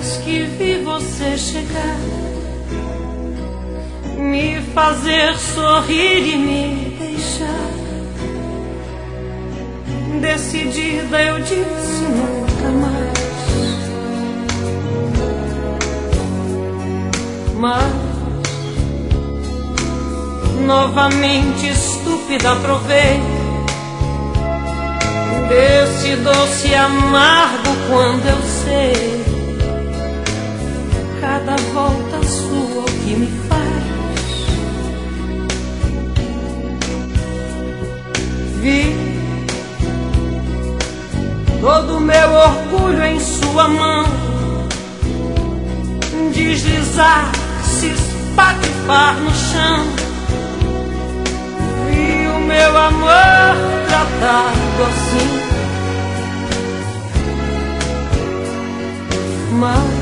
vez que vi você chegar, me fazer sorrir e me deixar, decidida eu disse nunca mais. Mas novamente estúpida provei desse doce amargo quando eu sei cada volta sua o que me faz. Vi todo meu orgulho em sua mão deslizar, se espatifar no chão. Vi o meu amor tratado assim, mas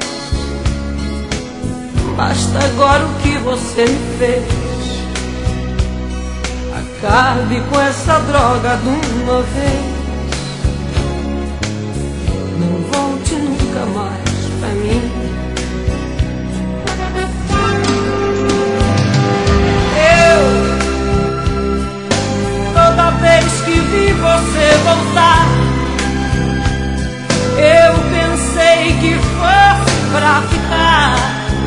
basta agora o que você me fez. Acabe com essa droga de uma vez. Não volte nunca mais pra mim. Toda vez que vi você voltar, eu pensei que fosse pra ficar,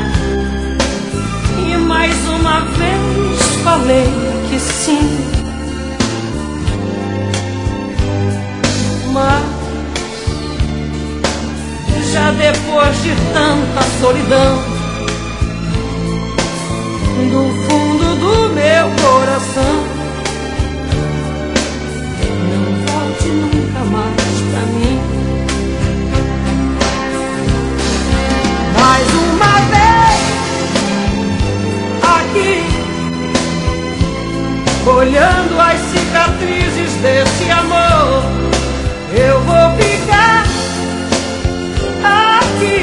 e mais uma vez falei que sim. Mas já depois de tanta solidão, do fundo do meu coração, nunca mais pra mim. Mais uma vez aqui, olhando as cicatrizes desse amor, eu vou ficar aqui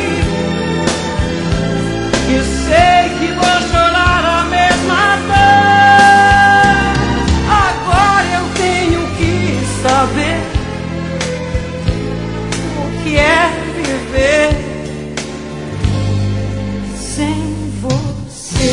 e sei que vou chorar a mesma dor. Agora eu tenho que saber o que é viver sem você.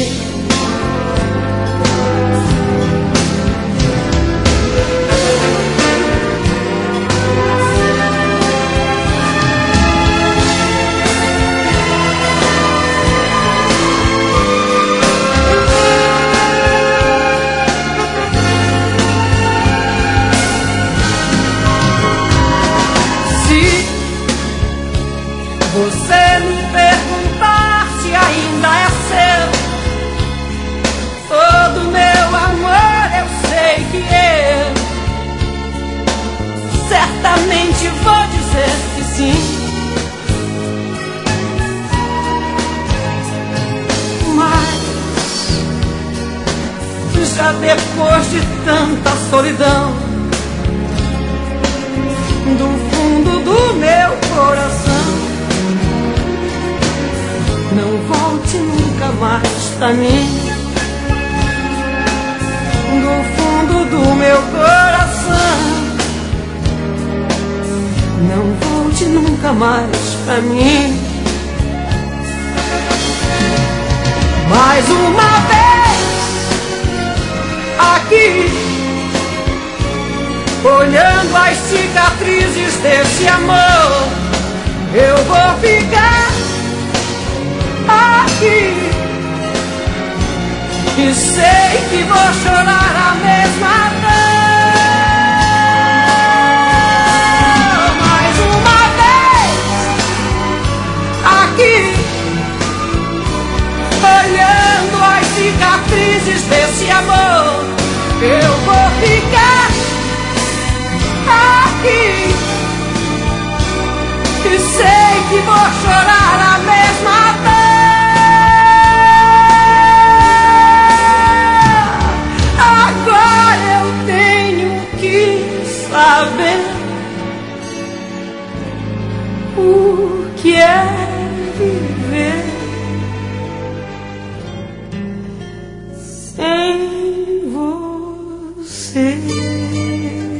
Você me perguntar se ainda é seu todo meu amor, eu sei que eu certamente vou dizer que sim. Mas já depois de tanta solidão, do fundo do meu coração, não volte nunca mais pra mim. Do fundo do meu coração, não volte nunca mais pra mim. Mais uma vez aqui, olhando as cicatrizes desse amor, eu vou ficar aqui e sei que vou chorar a mesma dor. Mais uma vez aqui, olhando as cicatrizes desse amor, eu vou ficar aqui e sei que vou chorar a mesma dor. Agora eu tenho que saber o que é viver sem você.